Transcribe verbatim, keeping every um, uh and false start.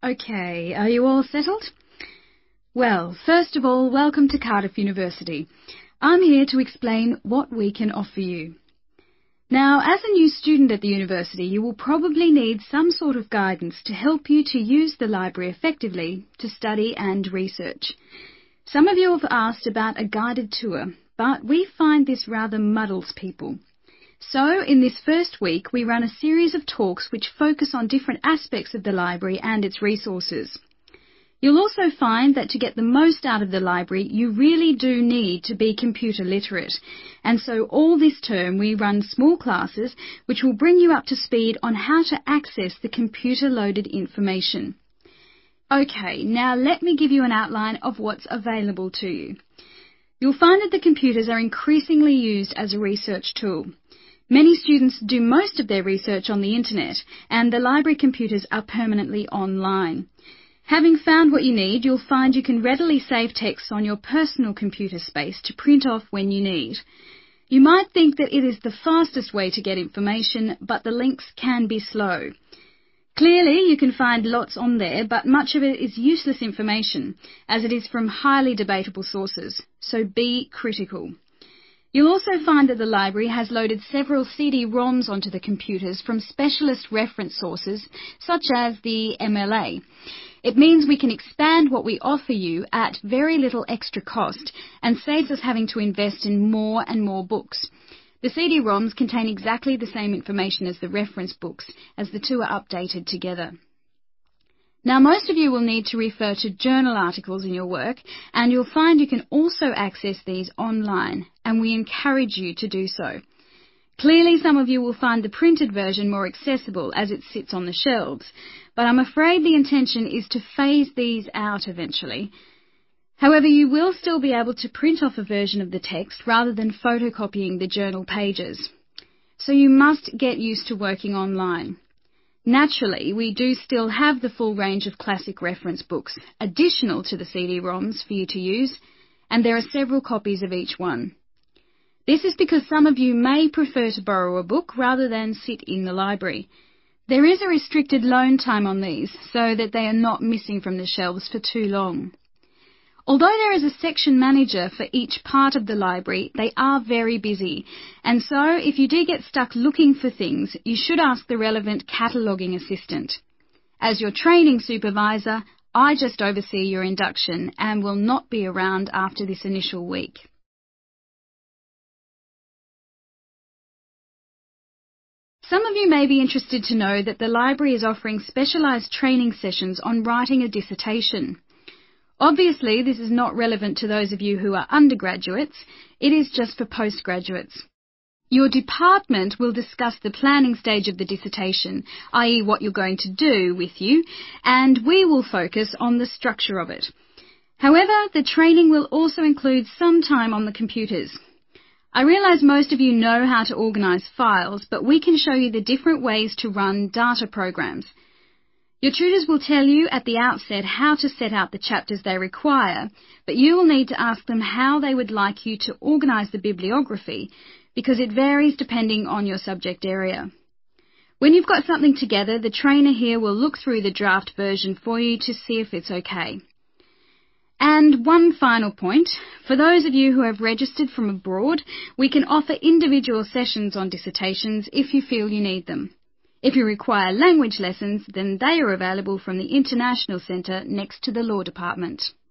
Okay, are you all settled? Well, first of all, welcome to Cardiff University. I'm here to explain what we can offer you. Now, as a new student at the university, you will probably need some sort of guidance to help you to use the library effectively to study and research. Some of you have asked about a guided tour, but we find this rather muddles people. So, in this first week, we run a series of talks which focus on different aspects of the library and its resources. You'll also find that to get the most out of the library, you really do need to be computer literate. And so all this term we run small classes which will bring you up to speed on how to access the computer-loaded information. Okay, now let me give you an outline of what's available to you. You'll find that the computers are increasingly used as a research tool. Many students do most of their research on the internet, and the library computers are permanently online. Having found what you need, you'll find you can readily save texts on your personal computer space to print off when you need. You might think that it is the fastest way to get information, but the links can be slow. Clearly, you can find lots on there, but much of it is useless information, as it is from highly debatable sources, so be critical. You'll also find that the library has loaded several C D ROMs onto the computers from specialist reference sources, such as the M L A. It means we can expand what we offer you at very little extra cost and saves us having to invest in more and more books. The C D ROMs contain exactly the same information as the reference books, as the two are updated together. Now, most of you will need to refer to journal articles in your work, and you'll find you can also access these online, and we encourage you to do so. Clearly, some of you will find the printed version more accessible as it sits on the shelves, but I'm afraid the intention is to phase these out eventually. However, you will still be able to print off a version of the text rather than photocopying the journal pages. So you must get used to working online. Naturally, we do still have the full range of classic reference books, additional to the C D ROMs for you to use, and there are several copies of each one. This is because some of you may prefer to borrow a book rather than sit in the library. There is a restricted loan time on these, so that they are not missing from the shelves for too long. Although there is a section manager for each part of the library, they are very busy, and so if you do get stuck looking for things, you should ask the relevant cataloguing assistant. As your training supervisor, I just oversee your induction and will not be around after this initial week. Some of you may be interested to know that the library is offering specialised training sessions on writing a dissertation. Obviously, this is not relevant to those of you who are undergraduates. It is just for postgraduates. Your department will discuss the planning stage of the dissertation, that is what you're going to do with you, and we will focus on the structure of it. However, the training will also include some time on the computers. I realise most of you know how to organise files, but we can show you the different ways to run data programs. Your tutors will tell you at the outset how to set out the chapters they require, but you will need to ask them how they would like you to organise the bibliography, because it varies depending on your subject area. When you've got something together, the trainer here will look through the draft version for you to see if it's okay. And one final point, for those of you who have registered from abroad, we can offer individual sessions on dissertations if you feel you need them. If you require language lessons, then they are available from the International Centre next to the Law Department.